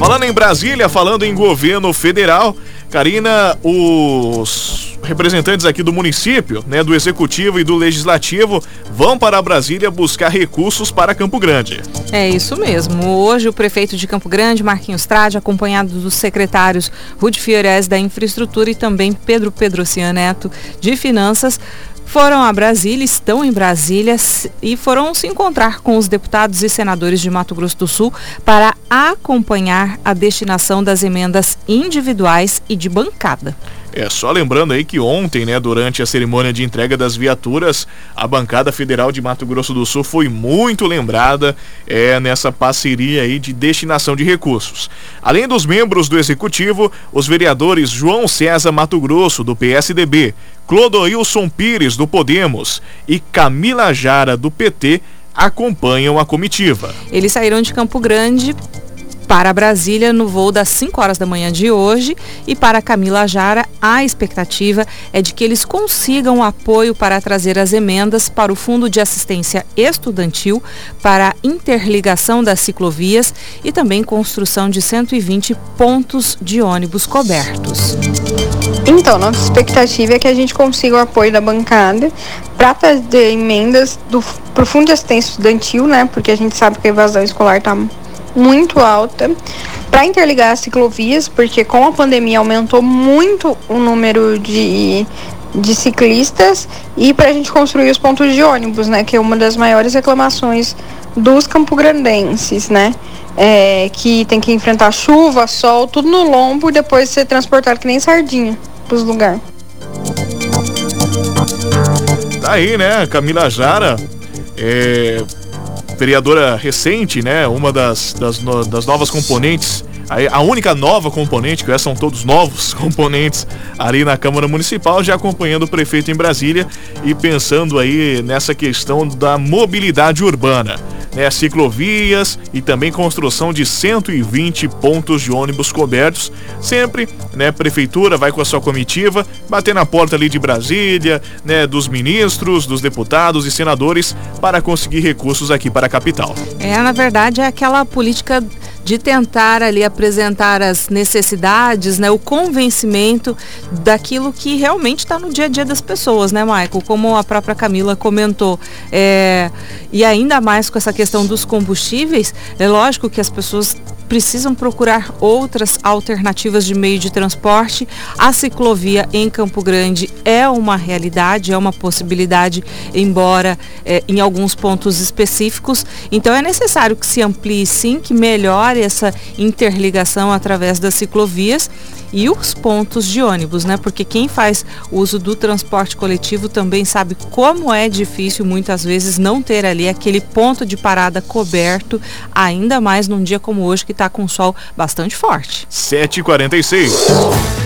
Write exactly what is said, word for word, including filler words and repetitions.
Falando em Brasília, falando em governo federal, Karina, os representantes aqui do município, né, do executivo e do legislativo, vão para Brasília buscar recursos para Campo Grande. É isso mesmo. Hoje o prefeito de Campo Grande, Marquinhos Trade, acompanhado dos secretários Rudy Fiores da Infraestrutura e também Pedro Pedrocian Neto de Finanças, foram a Brasília, estão em Brasília e foram se encontrar com os deputados e senadores de Mato Grosso do Sul para acompanhar a destinação das emendas individuais e de bancada. É, só lembrando aí que ontem, né, durante a cerimônia de entrega das viaturas, a bancada federal de Mato Grosso do Sul foi muito lembrada é, nessa parceria aí de destinação de recursos. Além dos membros do executivo, os vereadores João César Mato Grosso, do P S D B, Clodoilson Pires, do Podemos e Camila Jara, do P T, acompanham a comitiva. Eles saíram de Campo Grande para Brasília no voo das cinco horas da manhã de hoje, e para Camila Jara a expectativa é de que eles consigam apoio para trazer as emendas para o Fundo de Assistência Estudantil, para a interligação das ciclovias e também construção de cento e vinte pontos de ônibus cobertos. Então, nossa expectativa é que a gente consiga o apoio da bancada para trazer emendas para o Fundo de Assistência Estudantil, né? Porque a gente sabe que a evasão escolar está muito alta, para interligar as ciclovias, porque com a pandemia aumentou muito o número de, de ciclistas, e para a gente construir os pontos de ônibus, né, que é uma das maiores reclamações dos campograndenses, né, é, que tem que enfrentar chuva, sol, tudo no lombo e depois ser transportado que nem sardinha para os lugares. Tá aí, né, Camila Jara, é... vereadora recente, né? Uma das, das, no, das novas componentes, a, a única nova componente, que são todos novos componentes ali na Câmara Municipal, já acompanhando o prefeito em Brasília e pensando aí nessa questão da mobilidade urbana, né? Ciclovias e também construção de cento e vinte pontos de ônibus cobertos. Sempre, né? Prefeitura vai com a sua comitiva, bater na porta ali de Brasília, né? Dos ministros, dos deputados e senadores para conseguir recursos aqui para a capital. É, na verdade, é aquela política de tentar ali apresentar as necessidades, né, o convencimento daquilo que realmente está no dia a dia das pessoas, né, Michael? Como a própria Camila comentou. É, e ainda mais com essa questão dos combustíveis, é lógico que as pessoas precisam procurar outras alternativas de meio de transporte. A ciclovia em Campo Grande é uma realidade, é uma possibilidade, embora é, em alguns pontos específicos. Então é necessário que se amplie sim, que melhore essa interligação através das ciclovias e os pontos de ônibus, né? Porque quem faz uso do transporte coletivo também sabe como é difícil muitas vezes não ter ali aquele ponto de parada coberto, ainda mais num dia como hoje que está com sol bastante forte. sete e quarenta e seis.